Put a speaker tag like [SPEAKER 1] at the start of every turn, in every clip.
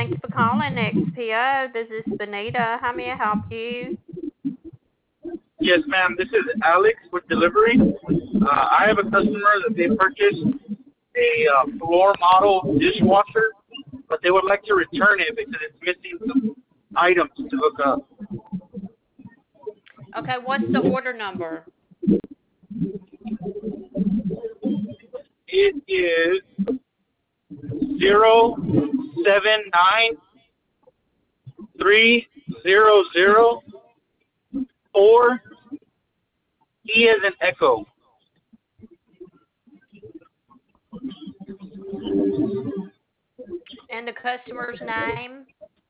[SPEAKER 1] Thanks for calling XPO. This is Benita. How may I help you?
[SPEAKER 2] Yes, ma'am. This is Alex with delivery. I have a customer that they purchased a floor model dishwasher, but they would like to return it because it's missing some items to hook up.
[SPEAKER 1] Okay, what's the order number?
[SPEAKER 2] It is 0793004 E as in echo.
[SPEAKER 1] And the customer's name?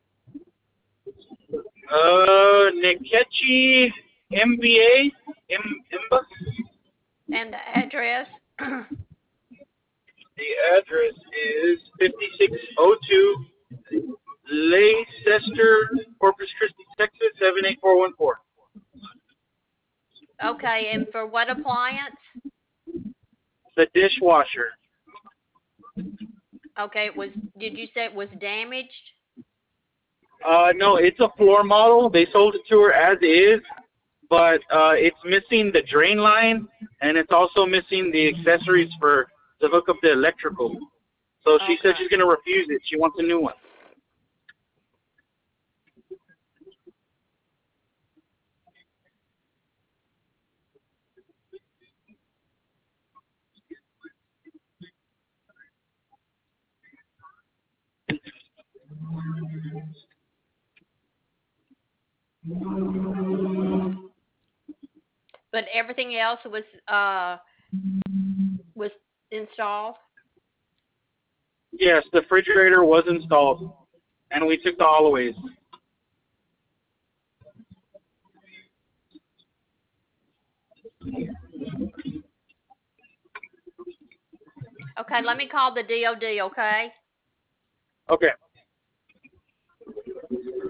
[SPEAKER 2] Nikechi MBA Imba.
[SPEAKER 1] And the address?
[SPEAKER 2] The address is 5602 Leicester, Corpus Christi, Texas 78414.
[SPEAKER 1] Okay, and for what appliance?
[SPEAKER 2] The dishwasher.
[SPEAKER 1] Okay, did you say it was damaged?
[SPEAKER 2] No, it's a floor model. They sold it to her as is, but it's missing the drain line, and it's also missing the accessories to hook up the electrical. So she said she's going to refuse it. She wants a new one.
[SPEAKER 1] But everything else was installed?
[SPEAKER 2] Yes, the refrigerator was installed, and we took the haulaways.
[SPEAKER 1] Okay, let me call the DOD, okay?
[SPEAKER 2] Okay.